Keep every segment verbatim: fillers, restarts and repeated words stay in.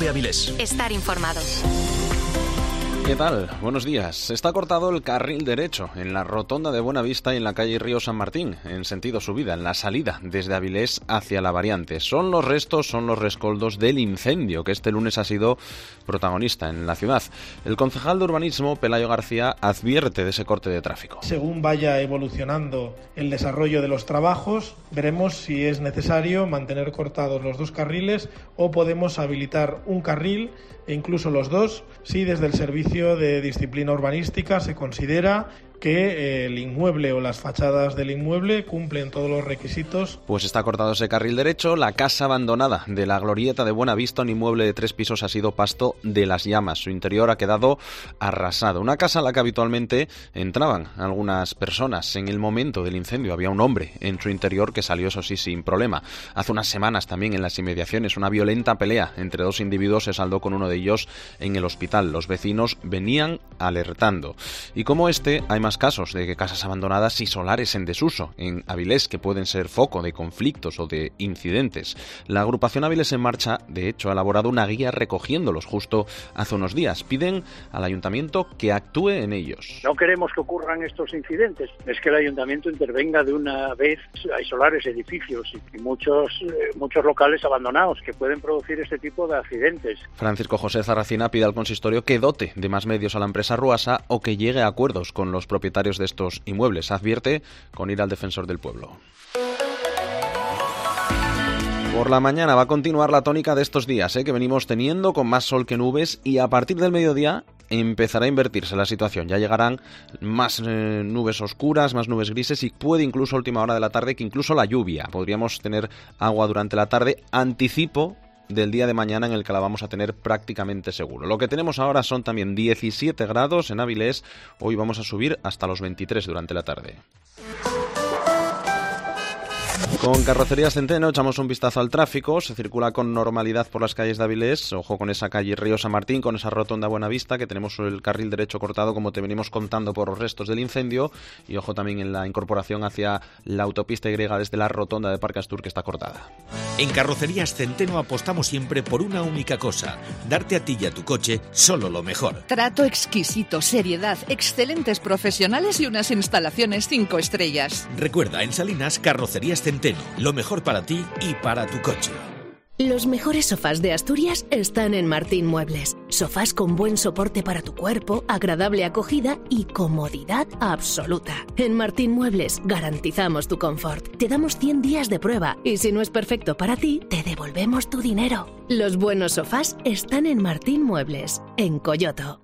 COPE Avilés. Estar informado. ¿Qué tal? Buenos días. Está cortado el carril derecho en la rotonda de Buenavista y en la calle Río San Martín, en sentido subida, en la salida desde Avilés hacia la variante. Son los restos, son los rescoldos del incendio que este lunes ha sido protagonista en la ciudad. El concejal de urbanismo, Pelayo García, advierte de ese corte de tráfico. Según vaya evolucionando el desarrollo de los trabajos, veremos si es necesario mantener cortados los dos carriles o podemos habilitar un carril e incluso los dos, si desde el Servicio de Disciplina Urbanística se considera que el inmueble o las fachadas del inmueble cumplen todos los requisitos. Pues está cortado ese carril derecho. La casa abandonada de la Glorieta de Buenavista, un inmueble de tres pisos, ha sido pasto de las llamas. Su interior ha quedado arrasado. Una casa a la que habitualmente entraban algunas personas. En el momento del incendio había un hombre en su interior que salió, eso sí, sin problema. Hace unas semanas también en las inmediaciones una violenta pelea entre dos individuos se saldó con uno de ellos en el hospital. Los vecinos venían alertando. Y como este, hay más casos de casas abandonadas y solares en desuso en Avilés que pueden ser foco de conflictos o de incidentes. La agrupación Avilés en Marcha, de hecho, ha elaborado una guía recogiéndolos justo hace unos días. Piden al ayuntamiento que actúe en ellos. No queremos que ocurran estos incidentes. Es que el ayuntamiento intervenga de una vez. Hay solares, edificios y muchos, eh, muchos locales abandonados que pueden producir este tipo de accidentes. Francisco José Zarracina pide al consistorio que dote de más medios a la empresa Ruasa o que llegue a acuerdos con los propietarios de estos inmuebles. Advierte con ir al defensor del pueblo. Por la mañana va a continuar la tónica de estos días, ¿eh? que venimos teniendo con más sol que nubes, y a partir del mediodía empezará a invertirse la situación. Ya llegarán más eh, nubes oscuras, más nubes grises y puede incluso a última hora de la tarde que incluso la lluvia. Podríamos tener agua durante la tarde. Anticipo del día de mañana en el que la vamos a tener prácticamente seguro. Lo que tenemos ahora son también diecisiete grados en Avilés. Hoy vamos a subir hasta los veintitrés durante la tarde. Con Carrocerías Centeno echamos un vistazo al tráfico. Se circula con normalidad por las calles de Avilés. Ojo con esa calle Río San Martín, con esa rotonda Buenavista, que tenemos el carril derecho cortado, como te venimos contando, por los restos del incendio. Y ojo también en la incorporación hacia la autopista Y desde la rotonda de Parque Astur, que está cortada. En Carrocerías Centeno apostamos siempre por una única cosa: darte a ti y a tu coche solo lo mejor. Trato exquisito, seriedad, excelentes profesionales y unas instalaciones cinco estrellas. Recuerda, en Salinas, Carrocerías Centeno, lo mejor para ti y para tu coche. Los mejores sofás de Asturias están en Martín Muebles. Sofás con buen soporte para tu cuerpo, agradable acogida y comodidad absoluta. En Martín Muebles garantizamos tu confort. Te damos cien días de prueba y si no es perfecto para ti, te devolvemos tu dinero. Los buenos sofás están en Martín Muebles, en Coyoto.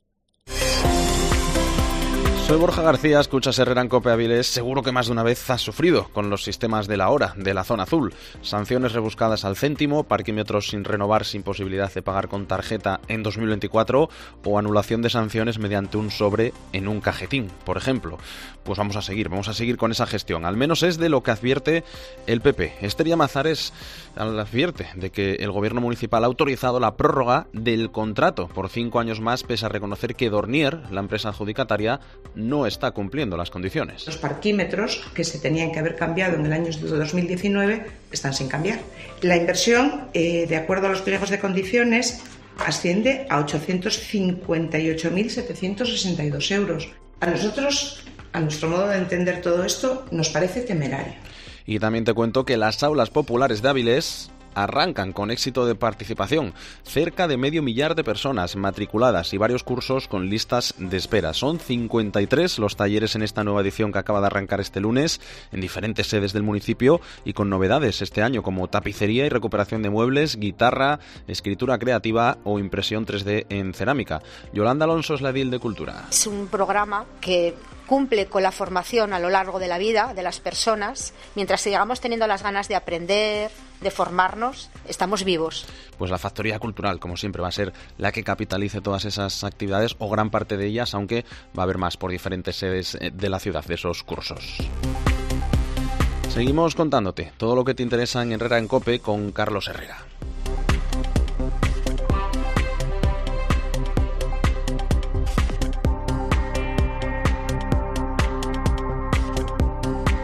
Soy Borja García, escuchas Herrera en COPE Avilés. Seguro que más de una vez has sufrido con los sistemas de la hora, de la zona azul. Sanciones rebuscadas al céntimo, parquímetros sin renovar, sin posibilidad de pagar con tarjeta en dos mil veinticuatro o anulación de sanciones mediante un sobre en un cajetín, por ejemplo. Pues vamos a seguir, vamos a seguir con esa gestión. Al menos es de lo que advierte el P P. Ester Llamazares advierte de que el gobierno municipal ha autorizado la prórroga del contrato por cinco años más, pese a reconocer que Dornier, la empresa adjudicataria, no está cumpliendo las condiciones. Los parquímetros que se tenían que haber cambiado en el año dos mil diecinueve están sin cambiar. La inversión, eh, de acuerdo a los pliegos de condiciones, asciende a ochocientos cincuenta y ocho mil setecientos sesenta y dos euros. A nosotros, a nuestro modo de entender todo esto, nos parece temerario. Y también te cuento que las aulas populares de Avilés arrancan con éxito de participación. Cerca de medio millar de personas matriculadas y varios cursos con listas de espera. Son cincuenta y tres los talleres en esta nueva edición que acaba de arrancar este lunes en diferentes sedes del municipio y con novedades este año como tapicería y recuperación de muebles, guitarra, escritura creativa o impresión tres D en cerámica. Yolanda Alonso es la edil de Cultura. Es un programa que cumple con la formación a lo largo de la vida de las personas. Mientras sigamos teniendo las ganas de aprender, de formarnos, estamos vivos. Pues la Factoría Cultural, como siempre, va a ser la que capitalice todas esas actividades, o gran parte de ellas, aunque va a haber más por diferentes sedes de la ciudad de esos cursos. Seguimos contándote todo lo que te interesa en Herrera en COPE con Carlos Herrera.